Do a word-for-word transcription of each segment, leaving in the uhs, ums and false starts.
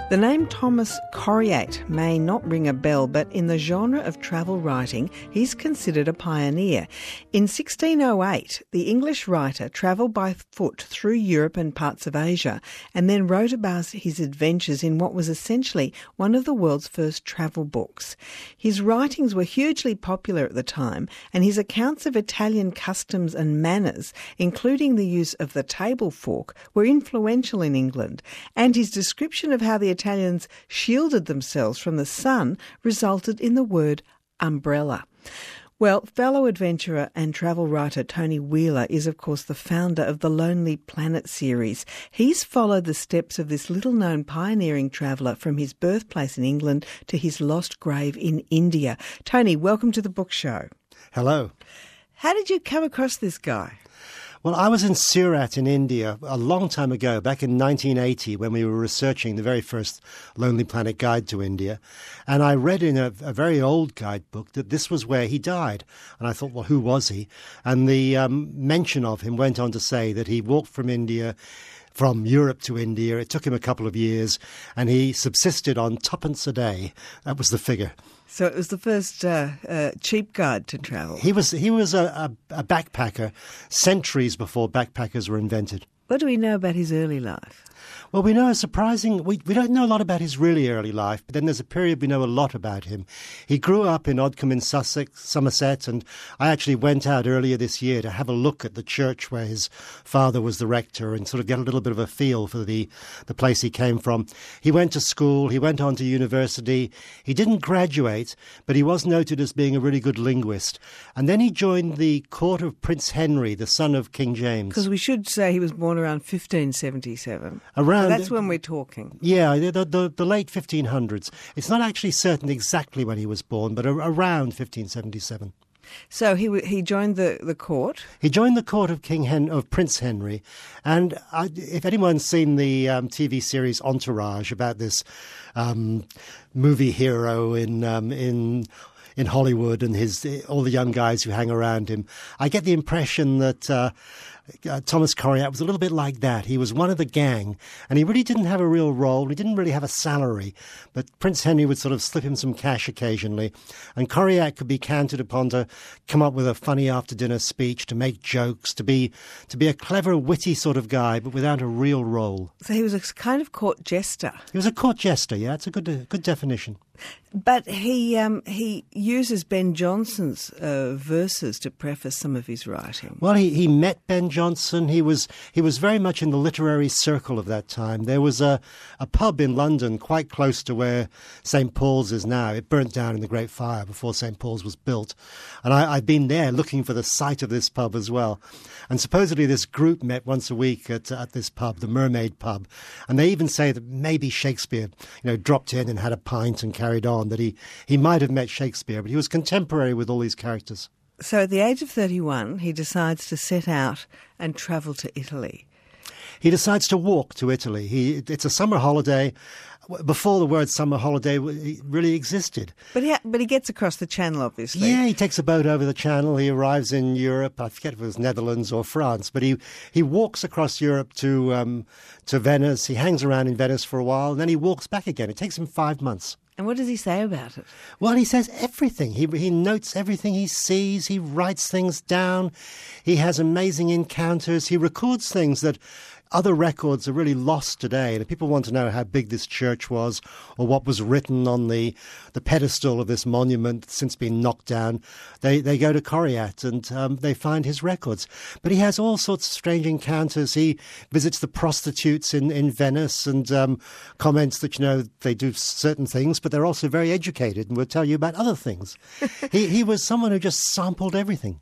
The name Thomas Corriat may not ring a bell, but in the genre of travel writing, he's considered a pioneer. In sixteen oh eight, the English writer travelled by foot through Europe and parts of Asia, and then wrote about his adventures in what was essentially one of the world's first travel books. His writings were hugely popular at the time, and his accounts of Italian customs and manners, including the use of the table fork, were influential in England, and his description of how the Italians shielded themselves from the sun resulted in the word umbrella. Well, fellow adventurer and travel writer Tony Wheeler is, of course, the founder of the Lonely Planet series. He's followed the steps of this little-known pioneering traveller from his birthplace in England to his lost grave in India. Tony, welcome to the Book Show. Hello. How did you come across this guy? Well, I was in Surat in India a long time ago, back in nineteen eighty, when we were researching the very first Lonely Planet guide to India. And I read in a, a very old guidebook that this was where he died. And I thought, well, who was he? And the um, mention of him went on to say that he walked from India, from Europe to India. It took him a couple of years, and he subsisted on twopence a day. That was the figure. So it was the first uh, uh, cheap guide to travel. He was he was a, a, a backpacker centuries before backpackers were invented. What do we know about his early life? Well, we know a surprising... We, we don't know a lot about his really early life, but then there's a period we know a lot about him. He grew up in Odcombe in Sussex, Somerset, and I actually went out earlier this year to have a look at the church where his father was the rector and sort of get a little bit of a feel for the, the place he came from. He went to school, he went on to university. He didn't graduate, but he was noted as being a really good linguist. And then he joined the court of Prince Henry, the son of King James. Because we should say he was born around fifteen seventy-seven. Around, so that's when we're talking. Yeah, the, the, the late fifteen hundreds. It's not actually certain exactly when he was born, but a, around fifteen seventy-seven. So he he joined the, the court? He joined the court of King Hen, of Prince Henry. And I, if anyone's seen the um, T V series Entourage about this um, movie hero in um, in... in Hollywood and his all the young guys who hang around him, I get the impression that uh, uh, Thomas Corriat was a little bit like that. He was one of the gang, and he really didn't have a real role. He didn't really have a salary, but Prince Henry would sort of slip him some cash occasionally, and Corriat could be counted upon to come up with a funny after-dinner speech, to make jokes, to be to be a clever, witty sort of guy, but without a real role. So he was a kind of court jester. He was a court jester, yeah, it's a good, uh, good definition. But he um, he uses Ben Jonson's uh, verses to preface some of his writing. Well, he, he met Ben Jonson. He was he was very much in the literary circle of that time. There was a, a pub in London quite close to where Saint Paul's is now. It burnt down in the Great Fire before Saint Paul's was built. And I, I've been there looking for the site of this pub as well. And supposedly this group met once a week at, at this pub, the Mermaid Pub. And they even say that maybe Shakespeare, you know, dropped in and had a pint and carried on, that he, he might have met Shakespeare, but he was contemporary with all these characters. So at the age of thirty-one, he decides to set out and travel to Italy. He decides to walk to Italy. He, it's a summer holiday. Before the word summer holiday really existed. But he, but he gets across the channel, obviously. Yeah, he takes a boat over the channel. He arrives in Europe. I forget if it was Netherlands or France. But he, he walks across Europe to um, to Venice. He hangs around in Venice for a while, and then he walks back again. It takes him five months. And what does he say about it? Well, he says everything. He he notes everything he sees. He writes things down. He has amazing encounters. He records things that other records are really lost today. And if people want to know how big this church was or what was written on the, the pedestal of this monument that's since been knocked down, they, they go to Corriat and um, they find his records. But he has all sorts of strange encounters. He visits the prostitutes in, in Venice and um, comments that, you know, they do certain things, but they're also very educated and will tell you about other things. he, he was someone who just sampled everything.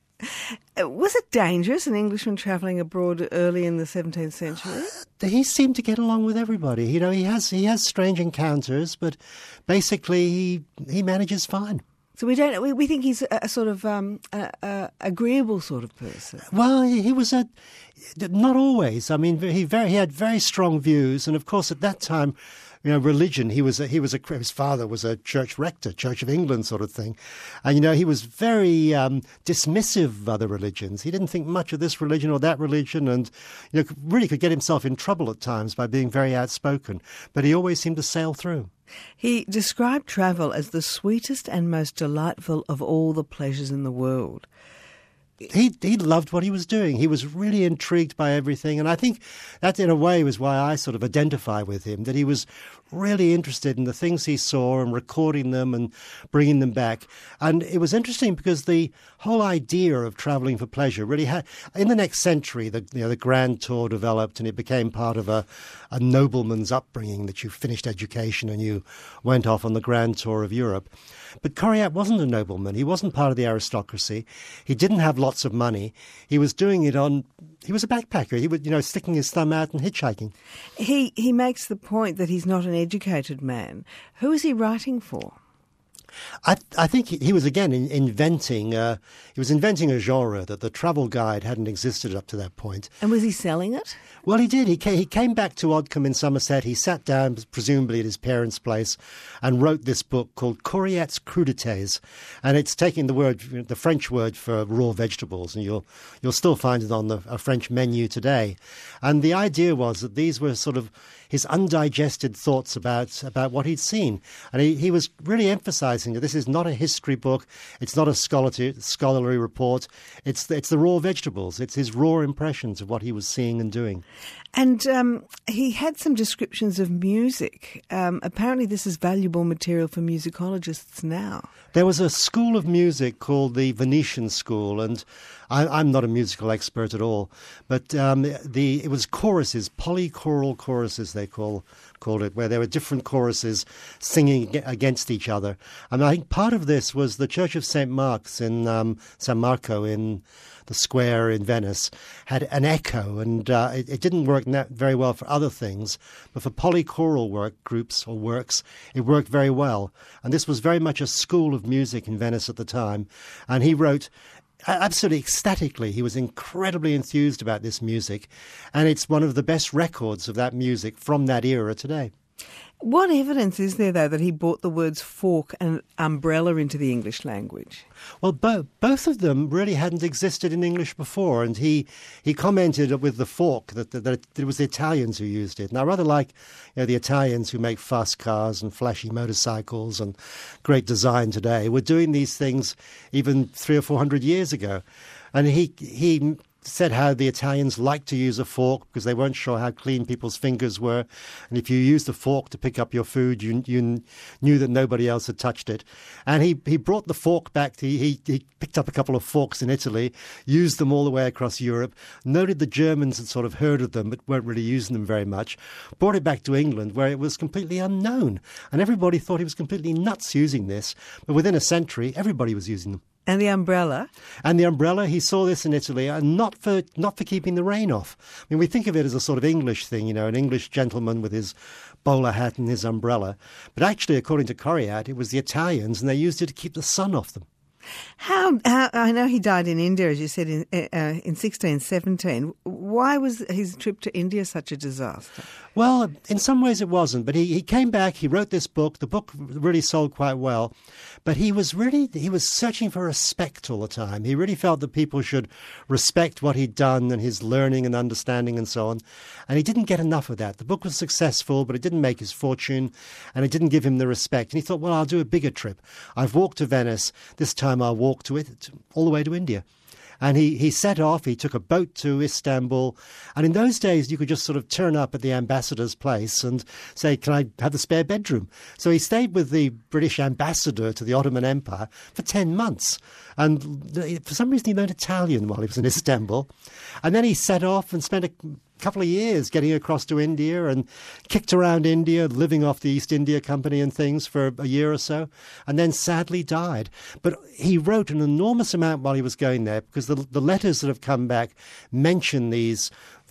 Was it dangerous, an Englishman travelling abroad early in the seventeenth century? He seemed to get along with everybody. You know, he has he has strange encounters, but basically he he manages fine. So we don't. We, we think he's a, a sort of um, a, a agreeable sort of person. Well, he, he was a Not always. I mean, he very he had very strong views, and of course at that time, you know, religion. He was a, he was a his father was a church rector, Church of England sort of thing, and you know he was very um, dismissive of other religions. He didn't think much of this religion or that religion, and you know really could get himself in trouble at times by being very outspoken. But he always seemed to sail through. He described travel as the sweetest and most delightful of all the pleasures in the world. He he loved what he was doing. He was really intrigued by everything. And I think that, in a way, was why I sort of identify with him, that he was really interested in the things he saw and recording them and bringing them back. And it was interesting because the whole idea of travelling for pleasure really had, in the next century, the you know the Grand Tour developed, and it became part of a, a nobleman's upbringing, that you finished education and you went off on the Grand Tour of Europe. But Coryat wasn't a nobleman. He wasn't part of the aristocracy. He didn't have lots of money. He was doing it on, he was a backpacker. He was, you know, sticking his thumb out and hitchhiking. He he makes the point that he's not an educated man. Who is he writing for? I, I think he, he was, again, in, inventing, uh, he was inventing a genre that the travel guide hadn't existed up to that point. And was he selling it? Well, he did. He came, he came back to Oddcombe in Somerset. He sat down, presumably at his parents' place, and wrote this book called Coryat's Crudités. And it's taking the word, the French word for raw vegetables, and you'll you'll still find it on the a French menu today. And the idea was that these were sort of his undigested thoughts about about what he'd seen. And he, he was really emphasizing that this is not a history book. It's not a scholarly, scholarly report. It's, it's the raw vegetables. It's his raw impressions of what he was seeing and doing. And um, he had some descriptions of music. Um, apparently this is valuable material for musicologists now. There was a school of music called the Venetian School, and I, I'm not a musical expert at all, but um, the it was choruses, polychoral choruses they call called it, where there were different choruses singing against each other. And I think part of this was the Church of Saint Mark's in um, San Marco in the square in Venice had an echo, and uh, it, it didn't work that very well for other things, but for polychoral work groups or works, it worked very well. And this was very much a school of music in Venice at the time. And he wrote absolutely ecstatically. He was incredibly enthused about this music, and it's one of the best records of that music from that era today. What evidence is there, though, that he brought the words fork and umbrella into the English language? Well, bo- both of them really hadn't existed in English before, and he, he commented with the fork that, that, that it was the Italians who used it. And I rather like you know, the Italians who make fast cars and flashy motorcycles and great design today were doing these things even three or four hundred years ago. And he he... said how the Italians liked to use a fork because they weren't sure how clean people's fingers were. And if you used a fork to pick up your food, you, you knew that nobody else had touched it. And he, he brought the fork back. To, he, he picked up a couple of forks in Italy, used them all the way across Europe, noted the Germans had sort of heard of them but weren't really using them very much, brought it back to England where it was completely unknown. And everybody thought he was completely nuts using this. But within a century, everybody was using them. And the umbrella? And the umbrella, he saw this in Italy, and not for not for keeping the rain off. I mean, we think of it as a sort of English thing, you know, an English gentleman with his bowler hat and his umbrella. But actually, according to Coryat, it was the Italians, and they used it to keep the sun off them. How, how I know he died in India, as you said, in, uh, in sixteen seventeen. Why was his trip to India such a disaster? Well, in some ways it wasn't, but he, he came back, he wrote this book, the book really sold quite well, but he was really, he was searching for respect all the time. He really felt that people should respect what he'd done and his learning and understanding and so on, and he didn't get enough of that. The book was successful, but it didn't make his fortune, and it didn't give him the respect, and he thought, well, I'll do a bigger trip. I've walked to Venice, this time I'll walk to it, all the way to India. And he, he set off, he took a boat to Istanbul. And in those days, you could just sort of turn up at the ambassador's place and say, can I have the spare bedroom? So he stayed with the British ambassador to the Ottoman Empire for ten months. And for some reason, he learned Italian while he was in Istanbul. And then he set off and spent a couple of years getting across to India and kicked around India, living off the East India Company and things for a year or so, and then sadly died. But he wrote an enormous amount while he was going there, because the, the letters that have come back mention these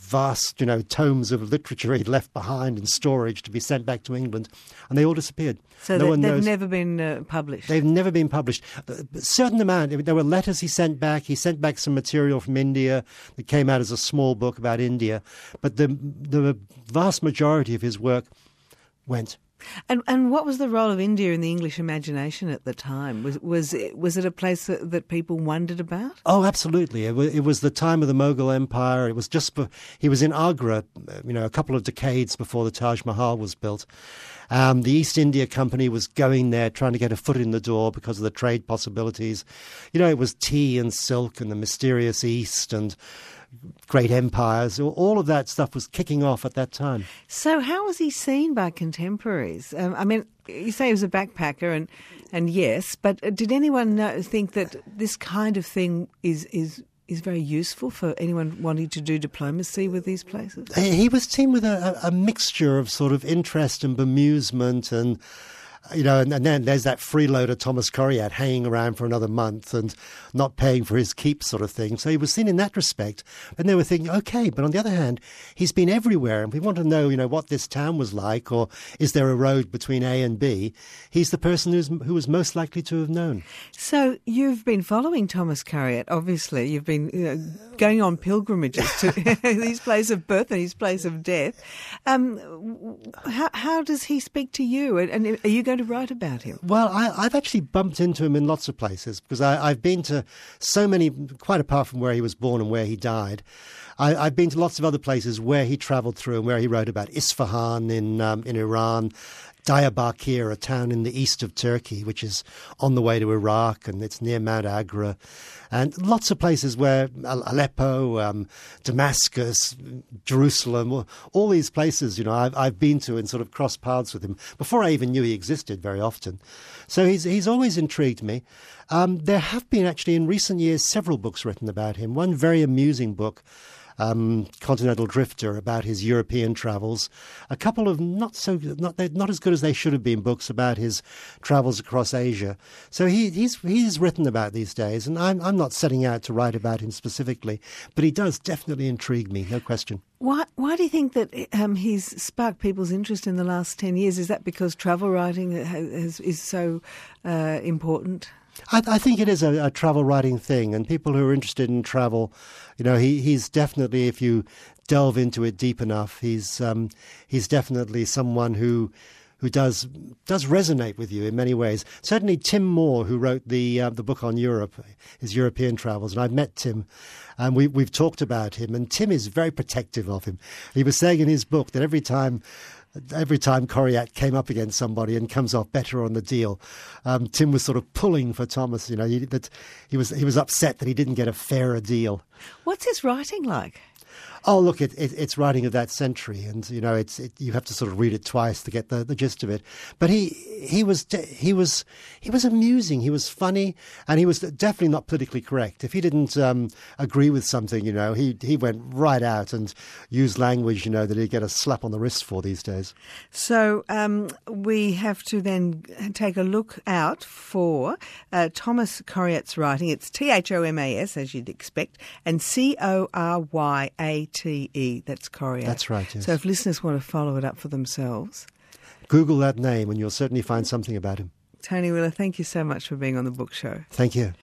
vast, you know, tomes of literature he'd left behind in storage to be sent back to England, and they all disappeared. So no they, one they've knows. never been uh, published? They've never been published. A certain amount, there were letters he sent back. He sent back some material from India that came out as a small book about India, but the the vast majority of his work went. And and what was the role of India in the English imagination at the time? Was was it, was it a place that, that people wondered about? Oh, absolutely. It was, it was the time of the Mughal Empire. It was just be, he was in Agra, you know, a couple of decades before the Taj Mahal was built. Um, the East India Company was going there trying to get a foot in the door because of the trade possibilities. You know, it was tea and silk and the mysterious East and great empires. All of that stuff was kicking off at that time. So how was he seen by contemporaries? Um, I mean, you say he was a backpacker, and and yes, but did anyone know, think that this kind of thing is is is very useful for anyone wanting to do diplomacy with these places? He was seen with a, a mixture of sort of interest and bemusement and, you know, and, and then there's that freeloader Thomas Coriat hanging around for another month and not paying for his keep sort of thing. So he was seen in that respect. And they were thinking, okay, but on the other hand, he's been everywhere and we want to know, you know, what this town was like, or is there a road between A and B? He's the person who's, who was most likely to have known. So you've been following Thomas Coriat, obviously. You've been you know, going on pilgrimages to his place of birth and his place of death. Um, how, how does he speak to you? And, and are you going to write about him? Well, I, I've actually bumped into him in lots of places because I, I've been to so many, quite apart from where he was born and where he died, I, I've been to lots of other places where he travelled through and where he wrote about Isfahan in um, in Iran, Diyarbakir, a town in the east of Turkey, which is on the way to Iraq, and it's near Mount Agra, and lots of places where Aleppo, um, Damascus, Jerusalem, all these places, you know, I've, I've been to and sort of crossed paths with him before I even knew he existed very often. So he's he's always intrigued me. Um, there have been actually in recent years several books written about him. One very amusing book, Um, Continental Drifter, about his European travels. A couple of not so not not as good as they should have been books about his travels across Asia. So he, he's he's written about these days, and I'm I'm not setting out to write about him specifically, but he does definitely intrigue me, no question. Why why do you think that um, he's sparked people's interest in the last ten years? Is that because travel writing has, is so uh, important? I, I think it is a, a travel writing thing, and people who are interested in travel, you know, he, he's definitely, if you delve into it deep enough, he's um, he's definitely someone who who does does resonate with you in many ways. Certainly, Tim Moore, who wrote the uh, the book on Europe, his European travels, and I've met Tim, and we we've talked about him, and Tim is very protective of him. He was saying in his book that every time. Every time Coriat came up against somebody and comes off better on the deal, um, Tim was sort of pulling for Thomas. You know, he, that he was he was upset that he didn't get a fairer deal. What's his writing like? Oh, look, it, it, it's writing of that century, and you know, it's it, you have to sort of read it twice to get the, the gist of it. But he he was he was he was amusing. He was funny, and he was definitely not politically correct. If he didn't um, agree with something, you know, he he went right out and used language, you know, that he'd get a slap on the wrist for these days. So um, we have to then take a look out for uh, Thomas Coriat's writing. It's T H O M A S, as you'd expect, and C O R Y A T E. That's Coriat. That's right, yes. So if listeners want to follow it up for themselves, Google that name and you'll certainly find something about him. Tony Wheeler, thank you so much for being on the Book Show. Thank you.